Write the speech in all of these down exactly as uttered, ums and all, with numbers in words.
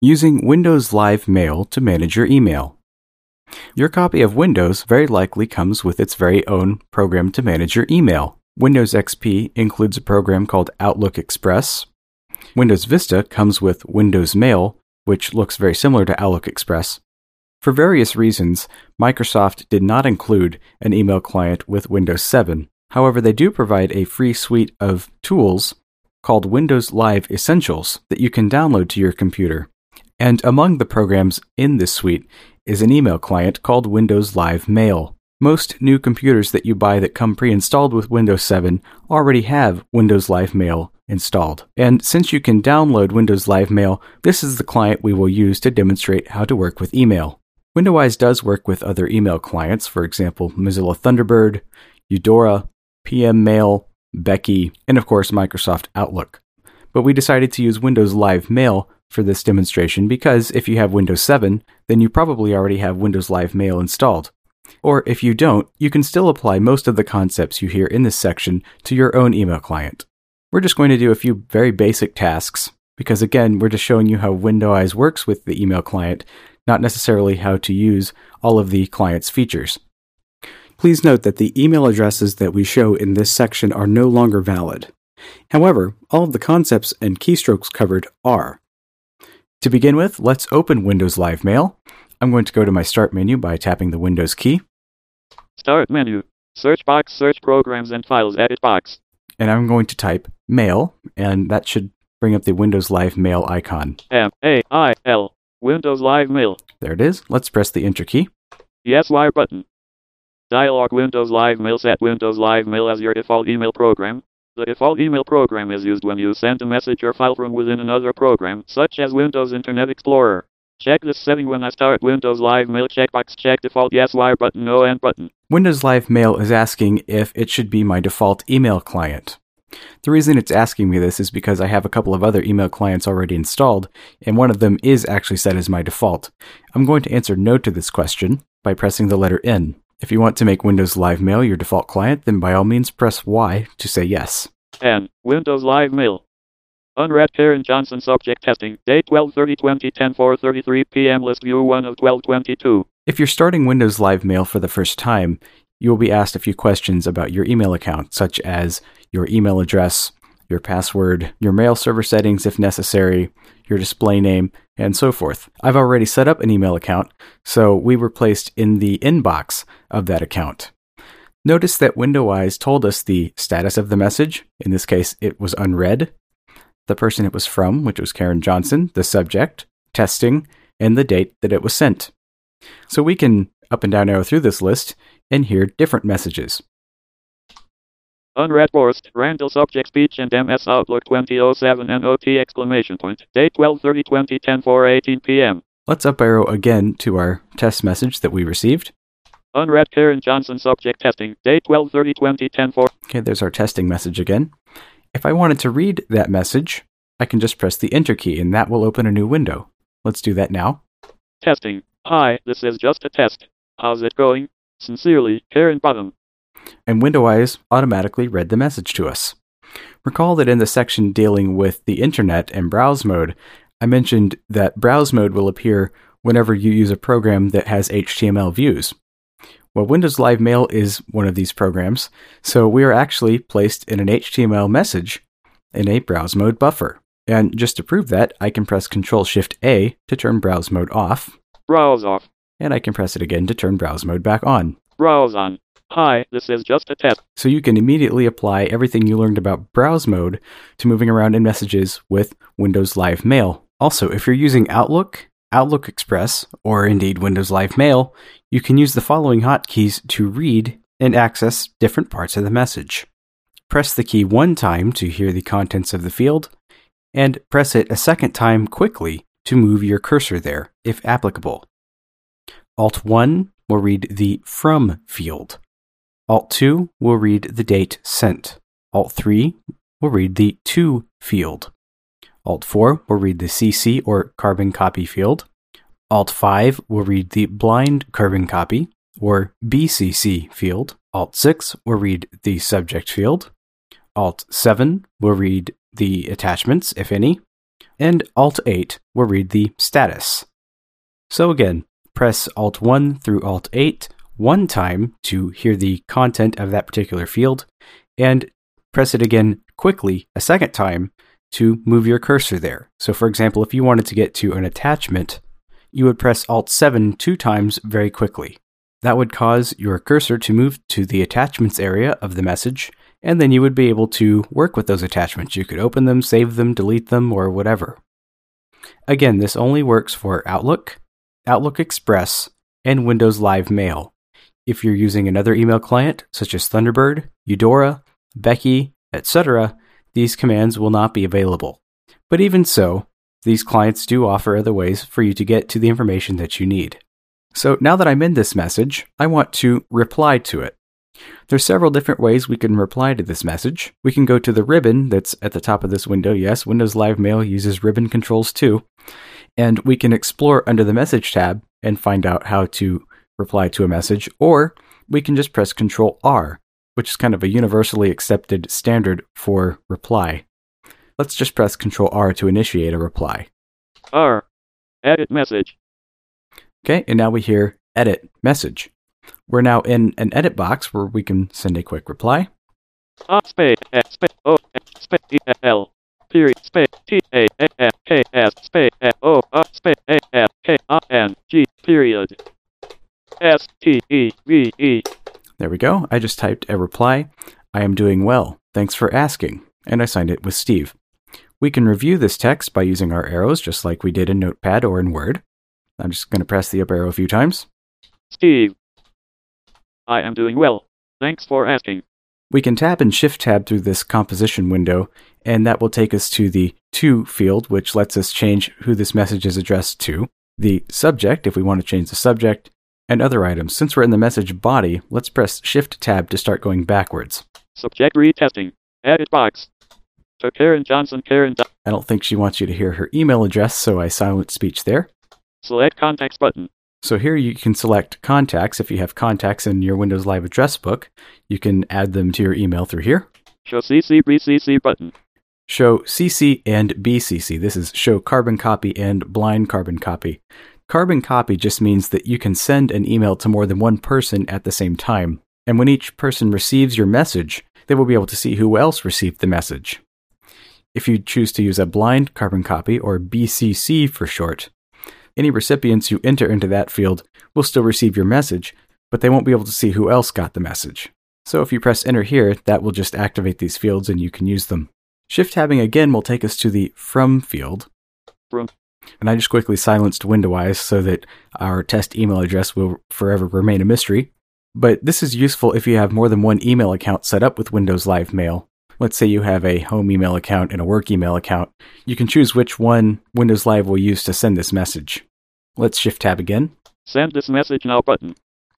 Using Windows Live Mail to manage your email. Your copy of Windows very likely comes with its very own program to manage your email. Windows X P includes a program called Outlook Express. Windows Vista comes with Windows Mail, which looks very similar to Outlook Express. For various reasons, Microsoft did not include an email client with Windows seven. However, they do provide a free suite of tools called Windows Live Essentials that you can download to your computer. And among the programs in this suite is an email client called Windows Live Mail. Most new computers that you buy that come pre-installed with Windows seven already have Windows Live Mail installed. And since you can download Windows Live Mail, this is the client we will use to demonstrate how to work with email. Windowise does work with other email clients, for example, Mozilla Thunderbird, Eudora, P M Mail, Becky, and of course Microsoft Outlook. But we decided to use Windows Live Mail for this demonstration because if you have Windows seven, then you probably already have Windows Live Mail installed. Or if you don't, you can still apply most of the concepts you hear in this section to your own email client. We're just going to do a few very basic tasks because again, we're just showing you how Windowise works with the email client, not necessarily how to use all of the client's features. Please note that the email addresses that we show in this section are no longer valid. However, all of the concepts and keystrokes covered are. To begin with, let's open Windows Live Mail. I'm going to go to my Start menu by tapping the Windows key. Start menu. Search box, search programs and files, edit box. And I'm going to type Mail, and that should bring up the Windows Live Mail icon. M A I L. Windows Live Mail. There it is. Let's press the Enter key. Yes, Y button. Dialog Windows Live Mail. Set Windows Live Mail as your default email program. The default email program is used when you send a message or file from within another program, such as Windows Internet Explorer. Check this setting when I start Windows Live Mail. Checkbox check default yes, Y button, no, and button. Windows Live Mail is asking if it should be my default email client. The reason it's asking me this is because I have a couple of other email clients already installed, and one of them is actually set as my default. I'm going to answer no to this question by pressing the letter N. If you want to make Windows Live Mail your default client, then by all means press Y to say yes. N. Windows Live Mail. Unread Karen Johnson subject testing. Date twelve thirty twenty ten, four thirty-three p.m. List view one of twelve twenty-two. If you're starting Windows Live Mail for the first time, you will be asked a few questions about your email account, such as your email address, your password, your mail server settings if necessary, your display name, and so forth. I've already set up an email account, so we were placed in the inbox of that account. Notice that Windowise told us the status of the message. In this case, it was unread, the person it was from, which was Karen Johnson, the subject, testing, and the date that it was sent. So we can up and down arrow through this list and hear different messages. Unread Forced, Randall subject speech and M S Outlook twenty oh seven N O T exclamation point. Date twelve thirty twenty ten, four eighteen p.m. Let's up arrow again to our test message that we received. Unread Karen Johnson subject testing. Date twelve thirty twenty ten, four. Okay, there's our testing message again. If I wanted to read that message, I can just press the Enter key and that will open a new window. Let's do that now. Testing. Hi, this is just a test. How's it going? Sincerely, Karen Bottom. And Windowise automatically read the message to us. Recall that in the section dealing with the internet and browse mode, I mentioned that browse mode will appear whenever you use a program that has H T M L views. Well, Windows Live Mail is one of these programs, so we are actually placed in an H T M L message in a browse mode buffer. And just to prove that, I can press control shift A to turn browse mode off. Browse off. And I can press it again to turn browse mode back on. Browse on. Hi, this is just a test. So you can immediately apply everything you learned about browse mode to moving around in messages with Windows Live Mail. Also, if you're using Outlook, Outlook Express, or indeed Windows Live Mail, you can use the following hotkeys to read and access different parts of the message. Press the key one time to hear the contents of the field, and press it a second time quickly to move your cursor there, if applicable. Alt one will read the From field. Alt two will read the date sent. Alt three will read the To field. Alt four will read the C C or carbon copy field. Alt five will read the blind carbon copy or B C C field. Alt six will read the subject field. Alt seven will read the attachments, if any. and Alt eight will read the status. So again, press Alt one through Alt eight one time to hear the content of that particular field, and press it again quickly a second time to move your cursor there. So for example, if you wanted to get to an attachment, you would press Alt seven two times very quickly. That would cause your cursor to move to the attachments area of the message, and then you would be able to work with those attachments. You could open them, save them, delete them, or whatever. Again, this only works for Outlook, Outlook Express, and Windows Live Mail. If you're using another email client, such as Thunderbird, Eudora, Becky, et cetera, these commands will not be available. But even so, these clients do offer other ways for you to get to the information that you need. So now that I'm in this message, I want to reply to it. There's several different ways we can reply to this message. We can go to the ribbon that's at the top of this window. Yes, Windows Live Mail uses ribbon controls too. And we can explore under the Message tab and find out how to reply to a message, or we can just press Control R, which is kind of a universally accepted standard for reply. Let's just press Control R to initiate a reply. R. Edit message. Okay, and now we hear Edit Message. We're now in an edit box where we can send a quick reply. A space S space O space E L period space T A N K S space O A space A F K A N G period S T E V E. There we go. I just typed a reply. I am doing well. Thanks for asking. And I signed it with Steve. We can review this text by using our arrows, just like we did in Notepad or in Word. I'm just going to press the up arrow a few times. Steve, I am doing well. Thanks for asking. We can tab and shift tab through this composition window, and that will take us to the To field, which lets us change who this message is addressed to, the subject, if we want to change the subject, and other items. Since we're in the message body, let's press shift tab to start going backwards. Subject retesting. Edit box. To Karen Johnson, Karen. Do- I don't think she wants you to hear her email address, so I silent speech there. Select contacts button. So here you can select contacts. If you have contacts in your Windows Live address book, you can add them to your email through here. Show C C B C C button. Show C C and B C C. This is show carbon copy and blind carbon copy. Carbon copy just means that you can send an email to more than one person at the same time. And when each person receives your message, they will be able to see who else received the message. If you choose to use a blind carbon copy, or B C C for short, any recipients you enter into that field will still receive your message, but they won't be able to see who else got the message. So if you press enter here, that will just activate these fields and you can use them. Shift tabbing again will take us to the From field. From. And I just quickly silenced Windowise so that our test email address will forever remain a mystery. But this is useful if you have more than one email account set up with Windows Live Mail. Let's say you have a home email account and a work email account. You can choose which one Windows Live will use to send this message. Let's shift tab again. Send this message now button.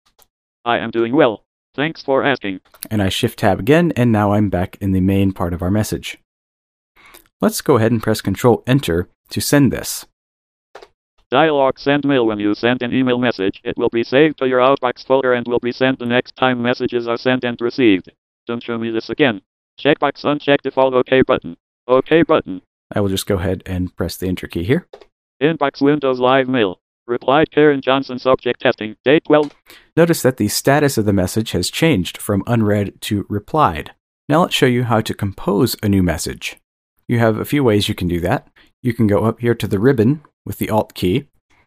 I am doing well. Thanks for asking. And I shift tab again, and now I'm back in the main part of our message. Let's go ahead and press Control Enter to send this. Dialog Send Mail. When you send an email message, it will be saved to your Outbox folder and will be sent the next time messages are sent and received. Don't show me this again. Checkbox uncheck default OK button. OK button. I will just go ahead and press the Enter key here. Inbox Windows Live Mail. Replied Karen Johnson, subject testing. Date twelve. Notice that the status of the message has changed from unread to replied. Now let's show you how to compose a new message. You have a few ways you can do that. You can go up here to the ribbon with the Alt key.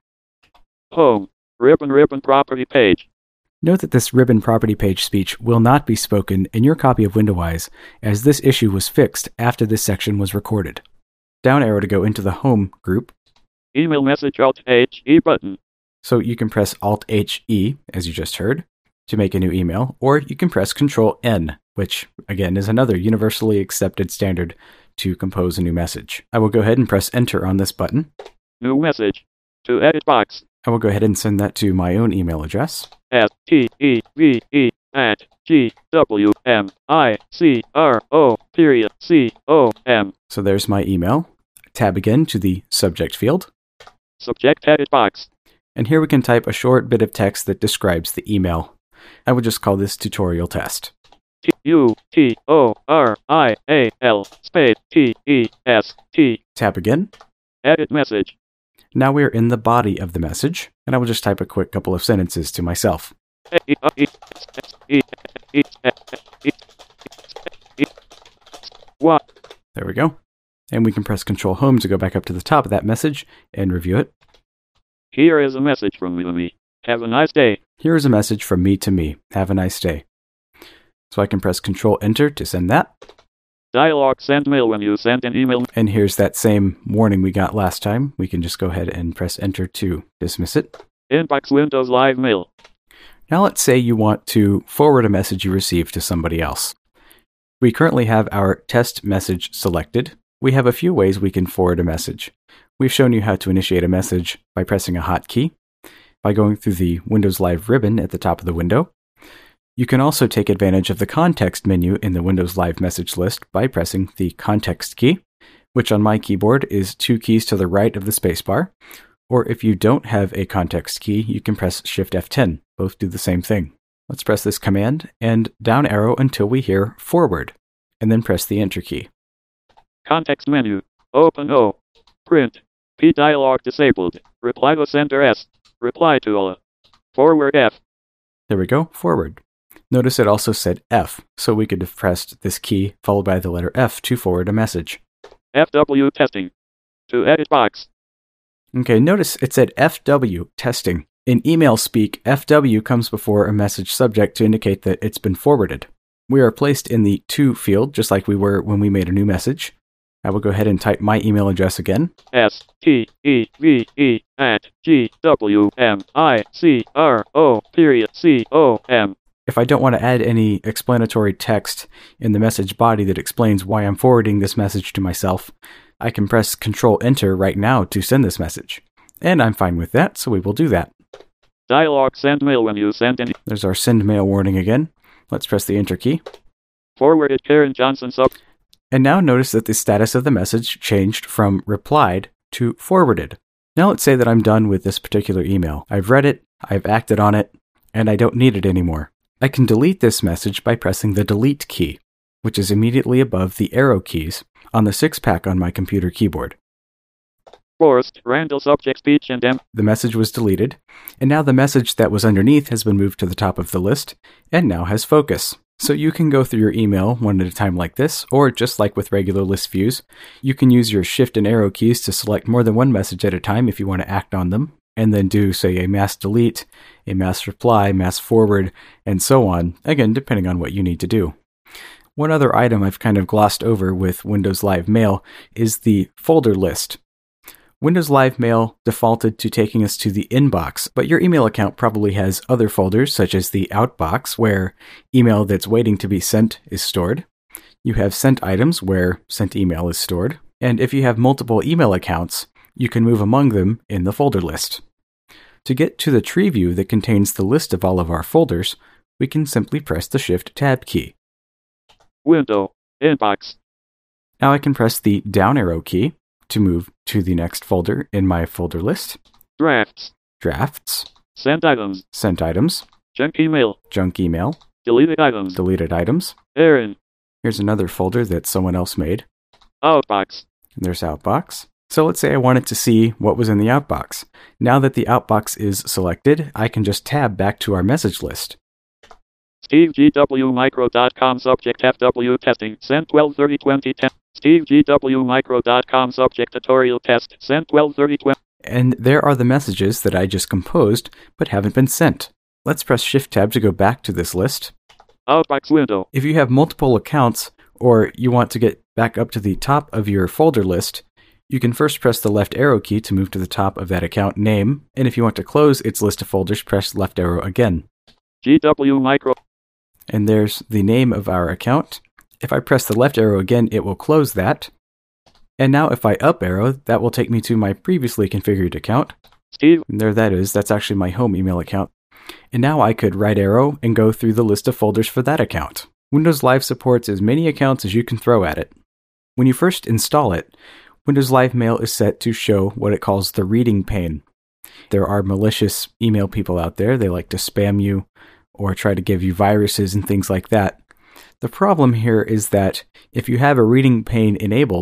Home. Ribbon ribbon property page. Note that this ribbon property page speech will not be spoken in your copy of Windowise, as this issue was fixed after this section was recorded. Down arrow to go into the Home group. Email message Alt H E button. So you can press Alt H E, as you just heard, to make a new email, or you can press Control N, which, again, is another universally accepted standard to compose a new message. I will go ahead and press Enter on this button. New message. To edit box. I will go ahead and send that to my own email address. S T E V E at G W M I C R O period C O M. So there's my email. Tab again to the subject field. Subject edit box. And here we can type a short bit of text that describes the email. I would just call this tutorial test. T U T O R I A L space T E S T. Tab again. Edit message. Now we're in the body of the message, and I will just type a quick couple of sentences to myself. What? There we go. And we can press Control Home to go back up to the top of that message and review it. Here is a message from me to me. Have a nice day. Here is a message from me to me. Have a nice day. So I can press Control Enter to send that. Dialog send mail when you send an email. And here's that same warning we got last time. We can just go ahead and press Enter to dismiss it. Inbox Windows Live Mail. Now let's say you want to forward a message you received to somebody else. We currently have our test message selected. We have a few ways we can forward a message. We've shown you how to initiate a message by pressing a hotkey, by going through the Windows Live ribbon at the top of the window. You can also take advantage of the context menu in the Windows Live message list by pressing the context key, which on my keyboard is two keys to the right of the spacebar. Or if you don't have a context key, you can press Shift F ten. Both do the same thing. Let's press this command and down arrow until we hear forward, and then press the Enter key. Context menu. Open O. Print. P dialog disabled. Reply to sender S. Reply to all. Forward F. There we go, forward. Notice it also said F, so we could have pressed this key followed by the letter F to forward a message. F W testing. To edit box. Okay, notice it said F W testing. In email speak, F W comes before a message subject to indicate that it's been forwarded. We are placed in the to field, just like we were when we made a new message. I will go ahead and type my email address again. S T E V E at G W M I C R O period C O M. If I don't want to add any explanatory text in the message body that explains why I'm forwarding this message to myself, I can press Control Enter right now to send this message. And I'm fine with that, so we will do that. Dialog send mail when you send an... There's our send mail warning again. Let's press the Enter key. Forwarded Karen Johnson sub... And now notice that the status of the message changed from replied to forwarded. Now let's say that I'm done with this particular email. I've read it, I've acted on it, and I don't need it anymore. I can delete this message by pressing the Delete key, which is immediately above the arrow keys on the six-pack on my computer keyboard. Forced Randall subject speech and M. The message was deleted, and now the message that was underneath has been moved to the top of the list, and now has focus. So you can go through your email one at a time like this, or just like with regular list views, you can use your Shift and arrow keys to select more than one message at a time if you want to act on them, and then do, say, a mass delete, a mass reply, mass forward, and so on, again, depending on what you need to do. One other item I've kind of glossed over with Windows Live Mail is the folder list. Windows Live Mail defaulted to taking us to the inbox, but your email account probably has other folders, such as the outbox, where email that's waiting to be sent is stored. You have sent items, where sent email is stored. And if you have multiple email accounts, you can move among them in the folder list. To get to the tree view that contains the list of all of our folders, we can simply press the Shift Tab key. Window. Inbox. Now I can press the down arrow key to move to the next folder in my folder list. Drafts. Drafts. Sent items. Sent items. Junk email. Junk email. Deleted items. Deleted items. Aaron. Here's another folder that someone else made. Outbox. And there's Outbox. So let's say I wanted to see what was in the Outbox. Now that the Outbox is selected, I can just tab back to our message list. Steve G W Micro dot com subject F W testing. Sent twelve thirty twenty ten. Steve G W Micro dot com subject tutorial test. Sent twelve thirty twenty. And there are the messages that I just composed but haven't been sent. Let's press Shift Tab to go back to this list. Outbox window. If you have multiple accounts or you want to get back up to the top of your folder list, you can first press the left arrow key to move to the top of that account name, and if you want to close its list of folders, press left arrow again. G W Micro. And there's the name of our account. If I press the left arrow again, it will close that. And now if I up arrow, that will take me to my previously configured account. Steve. And there that is. That's actually my home email account. And now I could right arrow and go through the list of folders for that account. Windows Live supports as many accounts as you can throw at it. When you first install it, Windows Live Mail is set to show what it calls the reading pane. There are malicious email people out there. They like to spam you or try to give you viruses and things like that. The problem here is that if you have a reading pane enabled,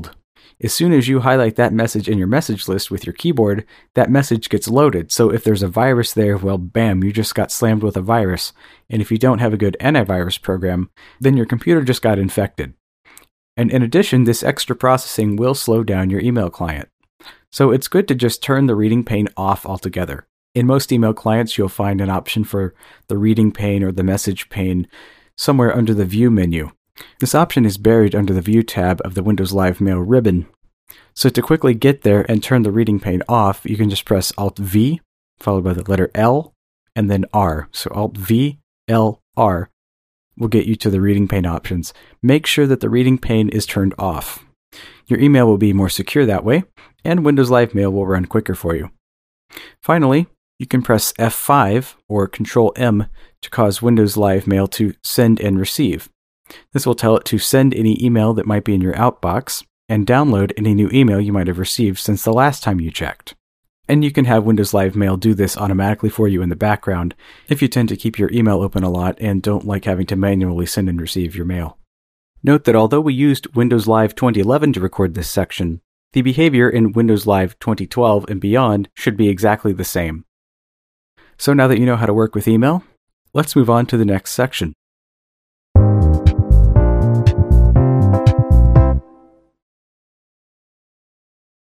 As soon as you highlight that message in your message list with your keyboard, that message gets loaded. So if there's a virus there, well, bam, you just got slammed with a virus. And if you don't have a good antivirus program, then your computer just got infected. And in addition, this extra processing will slow down your email client. So it's good to just turn the reading pane off altogether. In most email clients, you'll find an option for the reading pane or the message pane somewhere under the View menu. This option is buried under the View tab of the Windows Live Mail ribbon. So to quickly get there and turn the reading pane off, you can just press Alt V, followed by the letter L, and then R. So Alt V, L, R will get you to the reading pane options. Make sure that the reading pane is turned off. Your email will be more secure that way, and Windows Live Mail will run quicker for you. Finally, you can press F five or Control M to cause Windows Live Mail to send and receive. This will tell it to send any email that might be in your outbox and download any new email you might have received since the last time you checked. And you can have Windows Live Mail do this automatically for you in the background if you tend to keep your email open a lot and don't like having to manually send and receive your mail. Note that although we used Windows Live twenty eleven to record this section, the behavior in Windows Live twenty twelve and beyond should be exactly the same. So now that you know how to work with email, let's move on to the next section.